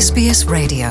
SBS Radio.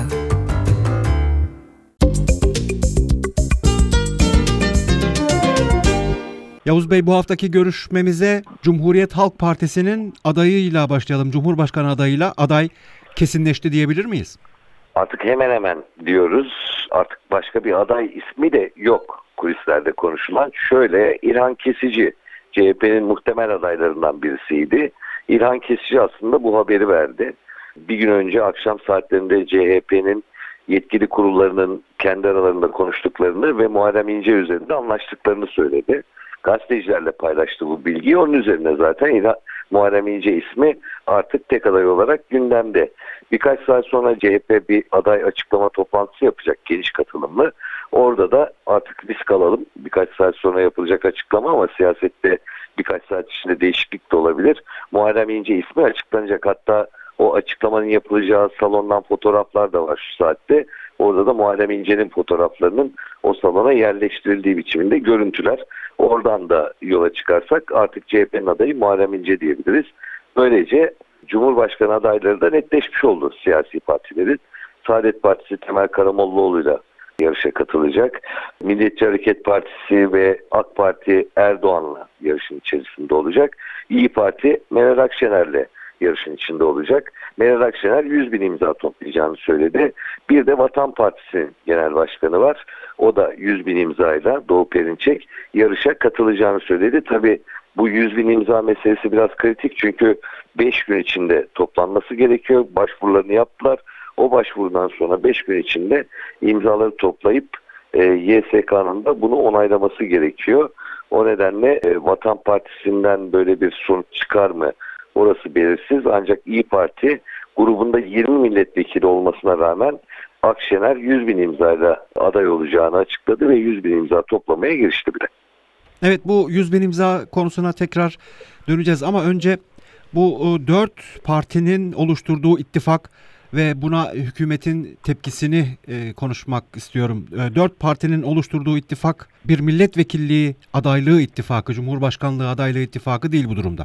Yavuz Bey, bu haftaki görüşmemize Cumhuriyet Halk Partisi'nin adayıyla başlayalım. Cumhurbaşkanı adayıyla aday kesinleşti diyebilir miyiz? Artık hemen hemen diyoruz. Artık başka bir aday ismi de yok kulislerde konuşulan. Şöyle, İlhan Kesici CHP'nin muhtemel adaylarından birisiydi. İlhan Kesici aslında bu haberi verdi. Bir gün önce akşam saatlerinde CHP'nin yetkili kurullarının kendi aralarında konuştuklarını ve Muharrem İnce üzerinde anlaştıklarını söyledi. Gazetecilerle paylaştı bu bilgiyi. Onun üzerine zaten Muharrem İnce ismi artık tek aday olarak gündemde. Birkaç saat sonra CHP bir aday açıklama toplantısı yapacak, geniş katılımlı. Orada da artık risk alalım. Birkaç saat sonra yapılacak açıklama ama siyasette birkaç saat içinde değişiklik de olabilir. Muharrem İnce ismi açıklanacak. Hatta o açıklamanın yapılacağı salondan fotoğraflar da var şu saatte. Orada da Muharrem İnce'nin fotoğraflarının o salona yerleştirildiği biçiminde görüntüler. Oradan da yola çıkarsak artık CHP'nin adayı Muharrem İnce diyebiliriz. Böylece Cumhurbaşkanı adayları da netleşmiş oldu siyasi partilerin. Saadet Partisi Temel Karamollaoğlu'yla yarışa katılacak. Milliyetçi Hareket Partisi ve AK Parti Erdoğan'la yarışın içerisinde olacak. İYİ Parti Meral Akşener'le yarışın içinde olacak. Meral Akşener 100.000 imza toplayacağını söyledi. Bir de Vatan Partisi'nin genel başkanı var. O da 100.000 imzayla, Doğu Perinçek, yarışa katılacağını söyledi. Tabii bu 100.000 imza meselesi biraz kritik çünkü 5 gün içinde toplanması gerekiyor. Başvurularını yaptılar. O başvurudan sonra 5 gün içinde imzaları toplayıp YSK'nın da bunu onaylaması gerekiyor. O nedenle Vatan Partisi'nden böyle bir sonuç çıkar mı? Orası belirsiz, ancak İYİ Parti grubunda 20 milletvekili olmasına rağmen Akşener 100.000 imzayla aday olacağını açıkladı ve 100.000 imza toplamaya girişti bile. Evet, bu 100.000 imza konusuna tekrar döneceğiz ama önce bu 4 partinin oluşturduğu ittifak ve buna hükümetin tepkisini konuşmak istiyorum. 4 partinin oluşturduğu ittifak bir milletvekilliği adaylığı ittifakı, Cumhurbaşkanlığı adaylığı ittifakı değil bu durumda.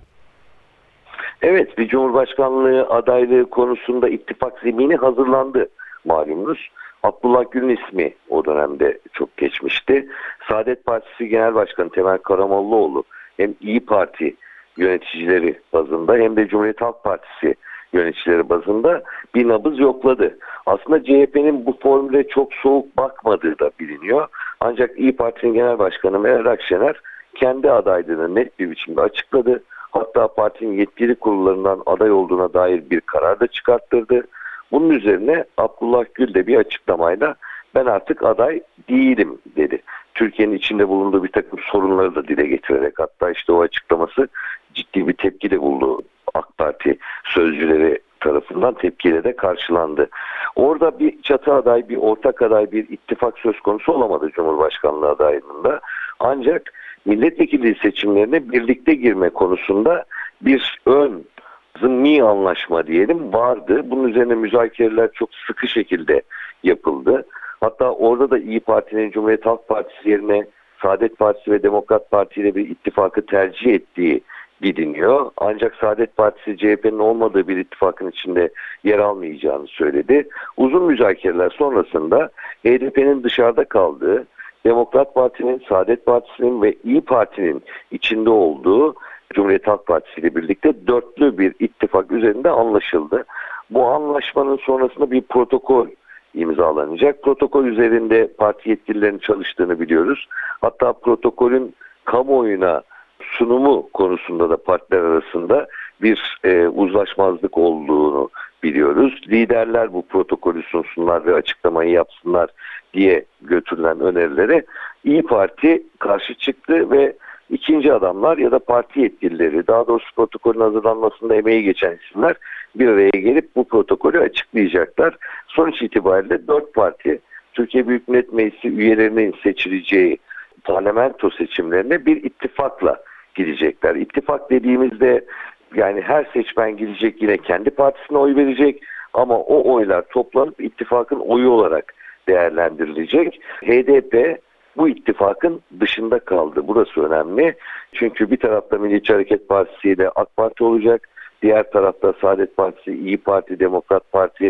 Evet, bir Cumhurbaşkanlığı adaylığı konusunda ittifak zemini hazırlandı malumunuz. Abdullah Gül'ün ismi o dönemde çok geçmişti. Saadet Partisi Genel Başkanı Temel Karamollaoğlu hem İYİ Parti yöneticileri bazında hem de Cumhuriyet Halk Partisi yöneticileri bazında bir nabız yokladı. Aslında CHP'nin bu formüle çok soğuk bakmadığı da biliniyor. Ancak İYİ Parti'nin Genel Başkanı Meral Akşener kendi adaylığını net bir biçimde açıkladı. Hatta partinin yetkili kurullarından aday olduğuna dair bir karar da çıkarttırdı. Bunun üzerine Abdullah Gül de bir açıklamayla ben artık aday değilim dedi. Türkiye'nin içinde bulunduğu bir takım sorunları da dile getirerek, hatta işte o açıklaması ciddi bir tepki de buldu. AK Parti sözcüleri tarafından tepkiyle de karşılandı. Orada bir çatı aday, bir ortak aday, bir ittifak söz konusu olamadı Cumhurbaşkanlığı adaylığında. Ancak milletvekili seçimlerine birlikte girme konusunda bir ön zımni anlaşma diyelim vardı. Bunun üzerine müzakereler çok sıkı şekilde yapıldı. Hatta orada da İYİ Parti'nin Cumhuriyet Halk Partisi yerine Saadet Partisi ve Demokrat Parti ile bir ittifakı tercih ettiği biliniyor. Ancak Saadet Partisi CHP'nin olmadığı bir ittifakın içinde yer almayacağını söyledi. Uzun müzakereler sonrasında HDP'nin dışarıda kaldığı, Demokrat Parti'nin, Saadet Partisi'nin ve İYİ Parti'nin içinde olduğu Cumhuriyet Halk Partisi ile birlikte dörtlü bir ittifak üzerinde anlaşıldı. Bu anlaşmanın sonrasında bir protokol imzalanacak. Protokol üzerinde parti yetkililerinin çalıştığını biliyoruz. Hatta protokolün kamuoyuna sunumu konusunda da partiler arasında bir uzlaşmazlık olduğunu biliyoruz. Liderler bu protokolü sunsunlar ve açıklamayı yapsınlar diye götürülen önerilere İYİ Parti karşı çıktı ve ikinci adamlar ya da parti yetkilileri, daha doğrusu protokolün hazırlanmasında emeği geçen isimler bir araya gelip bu protokolü açıklayacaklar. Sonuç itibariyle 4 parti Türkiye Büyük Millet Meclisi üyelerinin seçileceği parlamento seçimlerine bir ittifakla gidecekler. İttifak dediğimizde yani her seçmen gidecek, yine kendi partisine oy verecek ama o oylar toplanıp ittifakın oyu olarak değerlendirilecek. HDP bu ittifakın dışında kaldı. Burası önemli. Çünkü bir tarafta Milliyetçi Hareket Partisi ile AK Parti olacak. Diğer tarafta Saadet Partisi, İYİ Parti, Demokrat Parti, CHP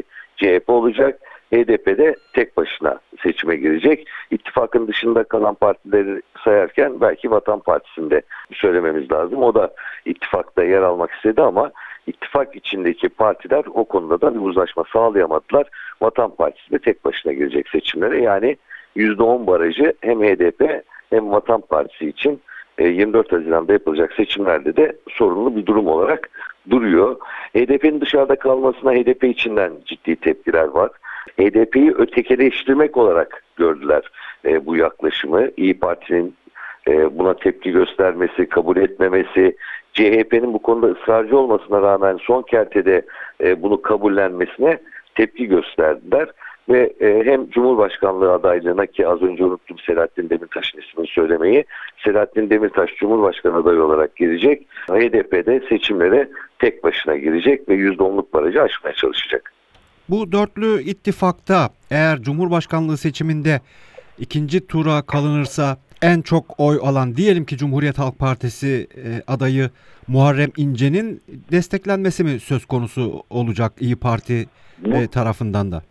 CHP olacak. HDP de tek başına seçime girecek. İttifakın dışında kalan partileri sayarken belki Vatan Partisi'ni de söylememiz lazım. O da ittifakta yer almak istedi ama ittifak içindeki partiler o konuda da bir uzlaşma sağlayamadılar. Vatan Partisi de tek başına girecek seçimlere. Yani %10 barajı hem HDP hem Vatan Partisi için 24 Haziran'da yapılacak seçimlerde de sorunlu bir durum olarak duruyor. HDP'nin dışarıda kalmasına HDP içinden ciddi tepkiler var. HDP'yi ötekileştirmek olarak gördüler bu yaklaşımı. İYİ Parti'nin buna tepki göstermesi, kabul etmemesi, CHP'nin bu konuda ısrarcı olmasına rağmen son kertede bunu kabullenmesine tepki gösterdiler. Ve hem Cumhurbaşkanlığı adaylığına, ki az önce unuttum Selahattin Demirtaş'ın ismini söylemeyi, Selahattin Demirtaş Cumhurbaşkanı adayı olarak girecek. HDP'de seçimlere tek başına girecek ve %10'luk barajı aşmaya çalışacak. Bu dörtlü ittifakta eğer Cumhurbaşkanlığı seçiminde ikinci tura kalınırsa en çok oy alan, diyelim ki Cumhuriyet Halk Partisi adayı Muharrem İnce'nin desteklenmesi mi söz konusu olacak İYİ Parti tarafından da?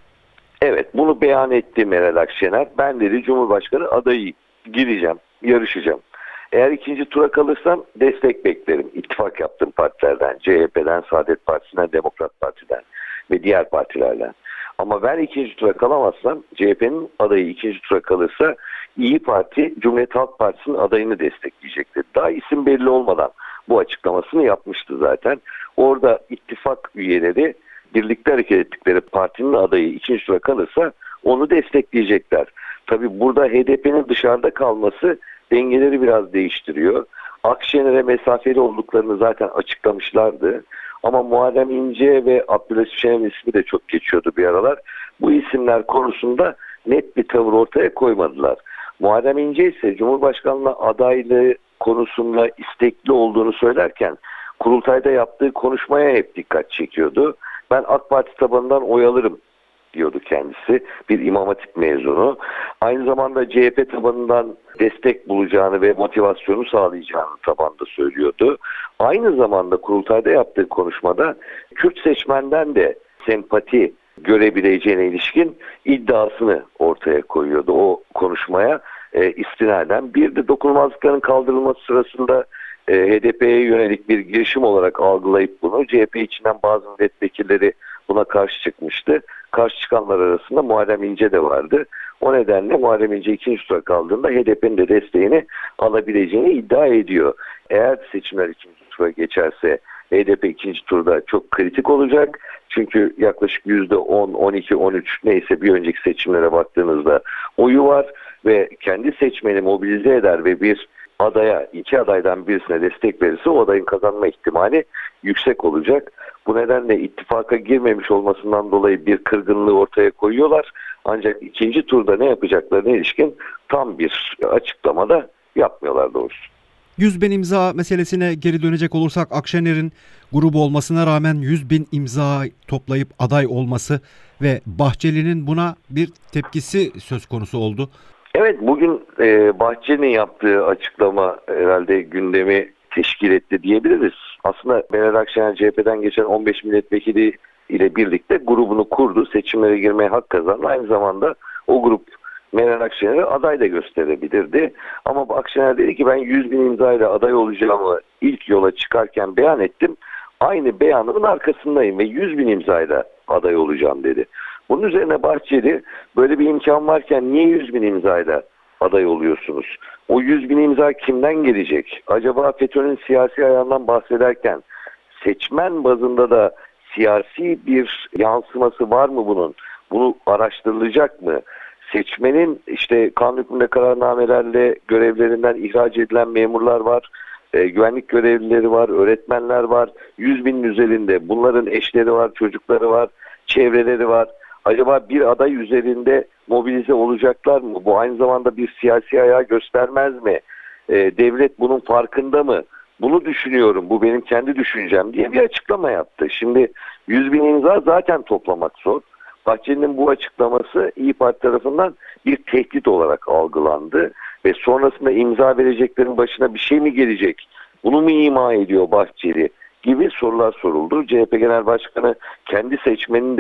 Evet, bunu beyan etti Meral Akşener. Ben dedi Cumhurbaşkanı adayı, gireceğim, yarışacağım. Eğer ikinci tura kalırsam destek beklerim. İttifak yaptığım partilerden, CHP'den, Saadet Partisi'nden, Demokrat Parti'den ve diğer partilerden. Ama ben ikinci tura kalamazsam, CHP'nin adayı ikinci tura kalırsa İYİ Parti, Cumhuriyet Halk Partisi'nin adayını destekleyecektir. Daha isim belli olmadan bu açıklamasını yapmıştı zaten. Orada ittifak üyeleri birlikte hareket ettikleri partinin adayı ikinci tura kalırsa onu destekleyecekler. Tabii burada HDP'nin dışarıda kalması dengeleri biraz değiştiriyor. Akşener'e mesafeli olduklarını zaten açıklamışlardı. Ama Muharrem İnce ve Abdülaziz Şener'in ismi de çok geçiyordu bir aralar. Bu isimler konusunda net bir tavır ortaya koymadılar. Muharrem İnce ise Cumhurbaşkanlığı adaylığı konusunda istekli olduğunu söylerken kurultayda yaptığı konuşmaya hep dikkat çekiyordu. Ben AK Parti tabanından oy alırım diyordu kendisi. Bir İmam Hatip mezunu. Aynı zamanda CHP tabanından destek bulacağını ve motivasyonu sağlayacağını tabanda söylüyordu. Aynı zamanda kurultayda yaptığı konuşmada Kürt seçmenden de sempati görebileceğine ilişkin iddiasını ortaya koyuyordu o konuşmaya istinaden. Bir de dokunulmazlıkların kaldırılması sırasında HDP'ye yönelik bir girişim olarak algılayıp bunu, CHP içinden bazı milletvekilleri buna karşı çıkmıştı. Karşı çıkanlar arasında Muharrem İnce de vardı. O nedenle Muharrem İnce ikinci tura kaldığında HDP'nin de desteğini alabileceğini iddia ediyor. Eğer seçimler ikinci tura geçerse HDP ikinci turda çok kritik olacak. Çünkü yaklaşık %10, 12, 13 neyse bir önceki seçimlere baktığınızda oyu var ve kendi seçmeni mobilize eder ve bir adaya, iki adaydan birisine destek verirse o adayın kazanma ihtimali yüksek olacak. Bu nedenle ittifaka girmemiş olmasından dolayı bir kırgınlığı ortaya koyuyorlar. Ancak ikinci turda ne yapacaklarına ilişkin tam bir açıklama da yapmıyorlar doğrusu. 100.000 imza meselesine geri dönecek olursak, Akşener'in grubu olmasına rağmen 100.000 imza toplayıp aday olması ve Bahçeli'nin buna bir tepkisi söz konusu oldu. Evet, bugün Bahçeli'nin yaptığı açıklama herhalde gündemi teşkil etti diyebiliriz. Aslında Meral Akşener CHP'den geçen 15 milletvekili ile birlikte grubunu kurdu. Seçimlere girmeye hak kazandı. Aynı zamanda o grup Meral Akşener'e aday da gösterebilirdi. Ama Akşener dedi ki ben 100.000 imzayla aday olacağımı ilk yola çıkarken beyan ettim. Aynı beyanımın arkasındayım ve 100.000 imzayla aday olacağım dedi. Bunun üzerine Bahçeli böyle bir imkan varken niye 100.000 imzayla aday oluyorsunuz? O 100.000 imza kimden gelecek? Acaba FETÖ'nün siyasi ayağından bahsederken seçmen bazında da siyasi bir yansıması var mı bunun? Bunu araştırılacak mı? Seçmenin işte kanun hükmünde kararnamelerle görevlerinden ihraç edilen memurlar var. Güvenlik görevlileri var, öğretmenler var. 100.000'in üzerinde bunların eşleri var, çocukları var, çevreleri var. Acaba bir aday üzerinde mobilize olacaklar mı? Bu aynı zamanda bir siyasi ayağı göstermez mi? Devlet bunun farkında mı? Bunu düşünüyorum, bu benim kendi düşüncem diye bir açıklama yaptı. Şimdi 100.000 imza zaten toplamak zor. Bahçeli'nin bu açıklaması İYİ Parti tarafından bir tehdit olarak algılandı. Ve sonrasında imza vereceklerin başına bir şey mi gelecek? Bunu mu ima ediyor Bahçeli? Gibi sorular soruldu. CHP Genel Başkanı kendi seçmenini de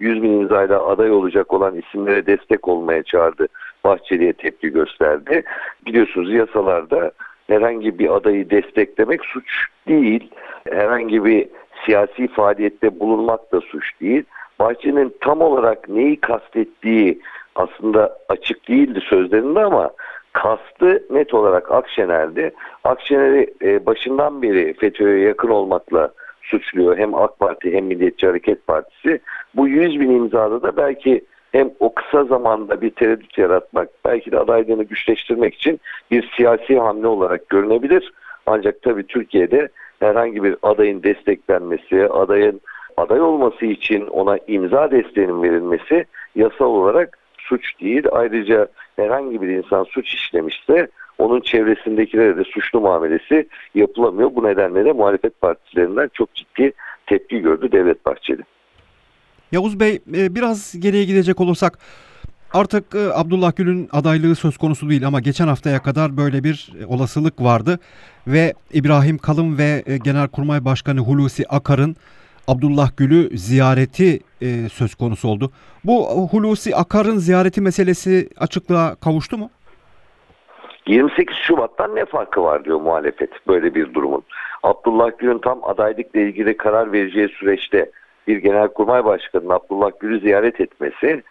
100 bin imzayla aday olacak olan isimlere destek olmaya çağırdı. Bahçeli'ye tepki gösterdi. Biliyorsunuz yasalarda herhangi bir adayı desteklemek suç değil. Herhangi bir siyasi faaliyette bulunmak da suç değil. Bahçeli'nin tam olarak neyi kastettiği aslında açık değildi sözlerinde ama kastı net olarak Akşener'di. Akşener'i başından beri FETÖ'ye yakın olmakla suçluyor. Hem AK Parti hem Milliyetçi Hareket Partisi. Bu 100 bin imzada da belki hem o kısa zamanda bir tereddüt yaratmak, belki de adaylığını güçleştirmek için bir siyasi hamle olarak görünebilir. Ancak tabii Türkiye'de herhangi bir adayın desteklenmesi, adayın aday olması için ona imza desteğinin verilmesi yasal olarak suç değil. Ayrıca herhangi bir insan suç işlemişse onun çevresindekilere de suçlu muamelesi yapılamıyor. Bu nedenle de muhalefet partilerinden çok ciddi tepki gördü Devlet Bahçeli. Yavuz Bey, biraz geriye gidecek olursak artık Abdullah Gül'ün adaylığı söz konusu değil ama geçen haftaya kadar böyle bir olasılık vardı ve İbrahim Kalın ve Genelkurmay Başkanı Hulusi Akar'ın Abdullah Gül'ü ziyareti söz konusu oldu. Bu Hulusi Akar'ın ziyareti meselesi açıklığa kavuştu mu? 28 Şubat'tan ne farkı var diyor muhalefet böyle bir durumun. Abdullah Gül'ün tam adaylıkla ilgili karar vereceği süreçte bir Genelkurmay Başkanı'nın Abdullah Gül'ü ziyaret etmesi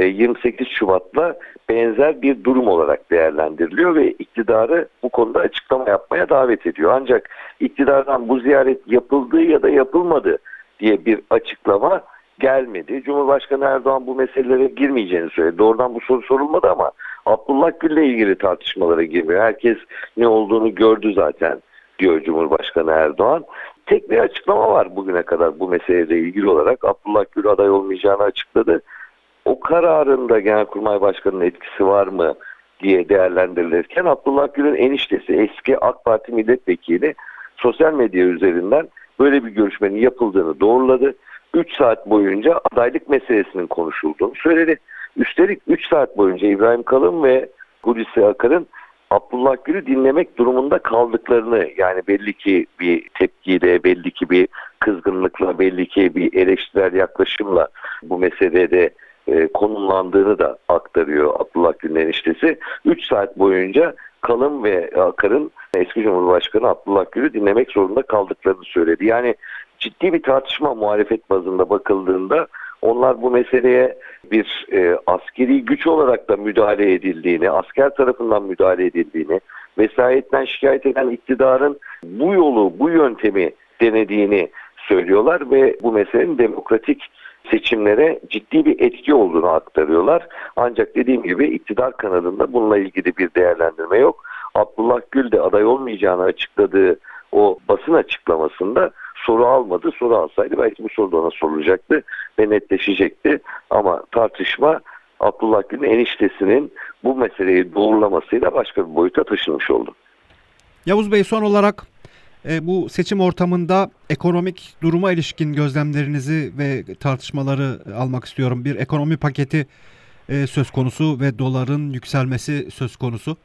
28 Şubat'la benzer bir durum olarak değerlendiriliyor ve iktidarı bu konuda açıklama yapmaya davet ediyor. Ancak iktidardan bu ziyaret yapıldığı ya da yapılmadı diye bir açıklama gelmedi. Cumhurbaşkanı Erdoğan bu meselelere girmeyeceğini söyledi. Doğrudan bu soru sorulmadı ama Abdullah Gül'le ilgili tartışmalara girmiyor. Herkes ne olduğunu gördü zaten diyor Cumhurbaşkanı Erdoğan. Tek bir açıklama var bugüne kadar bu meseleyle ilgili olarak. Abdullah Gül aday olmayacağını açıkladı. O kararında Genelkurmay Başkanı'nın etkisi var mı diye değerlendirilirken Abdullah Gül'ün eniştesi eski AK Parti milletvekili sosyal medya üzerinden böyle bir görüşmenin yapıldığını doğruladı. 3 saat boyunca adaylık meselesinin konuşulduğunu söyledi. Üstelik 3 saat boyunca İbrahim Kalın ve Hulusi Akar'ın Abdullah Gül'ü dinlemek durumunda kaldıklarını, yani belli ki bir tepkiyle, belli ki bir kızgınlıkla, belli ki bir eleştirel yaklaşımla bu meselede konumlandığını da aktarıyor Abdullah Gül'ün eniştesi. 3 saat boyunca Kalın ve Akar'ın eski Cumhurbaşkanı Abdullah Gül'ü dinlemek zorunda kaldıklarını söyledi. Yani ciddi bir tartışma muhalefet bazında bakıldığında onlar bu meseleye bir askeri güç olarak da müdahale edildiğini, asker tarafından müdahale edildiğini, vesayetten şikayet eden iktidarın bu yolu, bu yöntemi denediğini söylüyorlar ve bu meselenin demokratik seçimlere ciddi bir etki olduğunu aktarıyorlar. Ancak dediğim gibi iktidar kanadında bununla ilgili bir değerlendirme yok. Abdullah Gül de aday olmayacağını açıkladığı o basın açıklamasında soru almadı. Soru alsaydı belki bu soru da ona sorulacaktı ve netleşecekti. Ama tartışma Abdullah Gül'ün eniştesinin bu meseleyi doğrulamasıyla başka bir boyuta taşınmış oldu. Yavuz Bey, son olarak bu seçim ortamında ekonomik duruma ilişkin gözlemlerinizi ve tartışmaları almak istiyorum. Bir ekonomi paketi söz konusu ve doların yükselmesi söz konusu.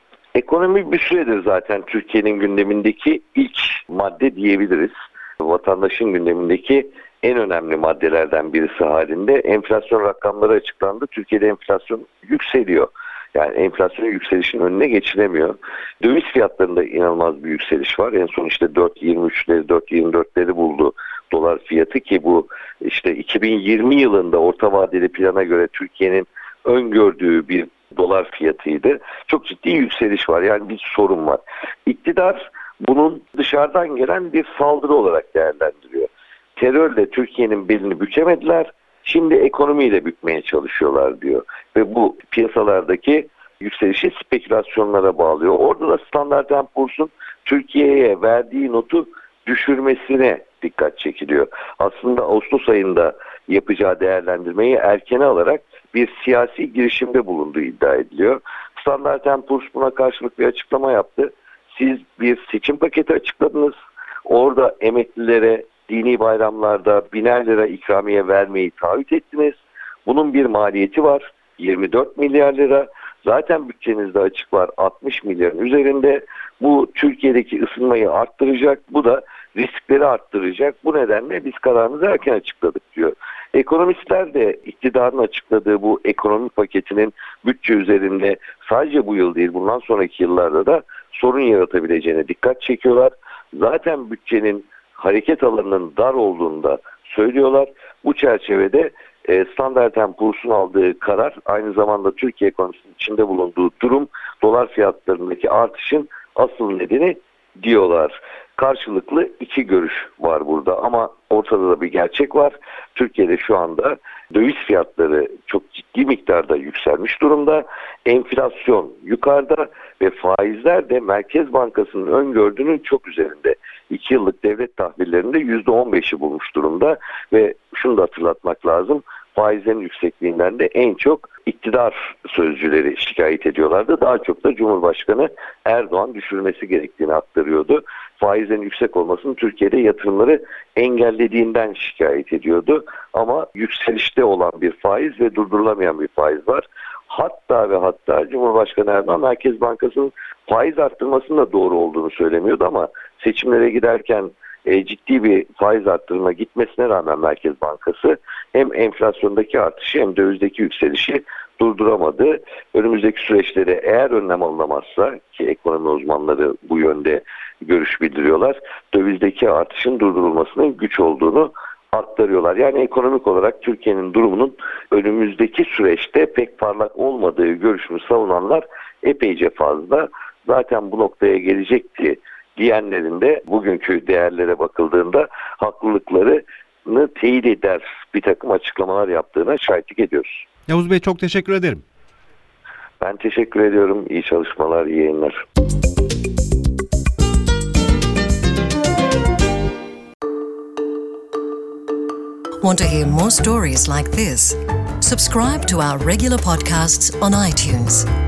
Ekonomi bir süredir zaten Türkiye'nin gündemindeki ilk madde diyebiliriz. Vatandaşın gündemindeki en önemli maddelerden birisi halinde. Enflasyon rakamları açıklandı. Türkiye'de enflasyon yükseliyor. Yani enflasyonun yükselişinin önüne geçilemiyor. Döviz fiyatlarında inanılmaz bir yükseliş var. En son işte 4.23'leri, 4.24'leri buldu dolar fiyatı ki bu işte 2020 yılında orta vadeli plana göre Türkiye'nin öngördüğü bir dolar fiyatıydı. Çok ciddi yükseliş var. Yani bir sorun var. İktidar bunun dışarıdan gelen bir saldırı olarak değerlendiriyor. Terörle Türkiye'nin belini bükemediler. Şimdi ekonomiyle bükmeye çalışıyorlar diyor. Ve bu piyasalardaki yükselişi spekülasyonlara bağlıyor. Orada da Standard & Poor's'un Türkiye'ye verdiği notu düşürmesine dikkat çekiliyor. Aslında Ağustos ayında yapacağı değerlendirmeyi erkene alarak bir siyasi girişimde bulunduğu iddia ediliyor. Standard & Poor's buna karşılık bir açıklama yaptı. Siz bir seçim paketi açıkladınız. Orada emeklilere dini bayramlarda 1.000 lira ikramiye vermeyi taahhüt ettiniz. Bunun bir maliyeti var. 24 milyar lira. Zaten bütçenizde açık var 60 milyarın üzerinde. Bu Türkiye'deki ısınmayı arttıracak. Bu da riskleri arttıracak. Bu nedenle biz kararımızı erken açıkladık diyor. Ekonomistler de iktidarın açıkladığı bu ekonomi paketinin bütçe üzerinde sadece bu yıl değil bundan sonraki yıllarda da sorun yaratabileceğine dikkat çekiyorlar. Zaten bütçenin hareket alanının dar olduğunu da söylüyorlar. Bu çerçevede Standard & Poor's'un aldığı karar aynı zamanda Türkiye ekonomisinin içinde bulunduğu durum dolar fiyatlarındaki artışın asıl nedeni diyorlar. Karşılıklı iki görüş var burada ama ortada da bir gerçek var. Türkiye'de şu anda döviz fiyatları çok ciddi miktarda yükselmiş durumda. Enflasyon yukarıda ve faizler de Merkez Bankası'nın öngördüğünün çok üzerinde. 2 yıllık devlet tahvillerinde %15'i bulmuş durumda ve şunu da hatırlatmak lazım. Faizlerin yüksekliğinden de en çok iktidar sözcüleri şikayet ediyorlardı. Daha çok da Cumhurbaşkanı Erdoğan düşürmesi gerektiğini aktarıyordu. Faizlerin yüksek olmasının Türkiye'de yatırımları engellediğinden şikayet ediyordu. Ama yükselişte olan bir faiz ve durdurulamayan bir faiz var. Hatta ve hatta Cumhurbaşkanı Erdoğan Merkez Bankası'nın faiz arttırmasının da doğru olduğunu söylemiyordu ama seçimlere giderken ciddi bir faiz arttırma gitmesine rağmen Merkez Bankası hem enflasyondaki artışı hem dövizdeki yükselişi durduramadı. Önümüzdeki süreçlere eğer önlem alınamazsa ki ekonomi uzmanları bu yönde görüş bildiriyorlar, dövizdeki artışın durdurulmasının güç olduğunu aktarıyorlar. Yani ekonomik olarak Türkiye'nin durumunun önümüzdeki süreçte pek parlak olmadığı görüşünü savunanlar epeyce fazla. Zaten bu noktaya gelecekti diyenlerin de bugünkü değerlere bakıldığında haklılıklarını teyit eder bir takım açıklamalar yaptığına şahitlik ediyoruz. Yavuz Bey çok teşekkür ederim. Ben teşekkür ediyorum. İyi çalışmalar, iyi yayınlar. Want to hear more stories like this? Subscribe to our regular podcasts on iTunes.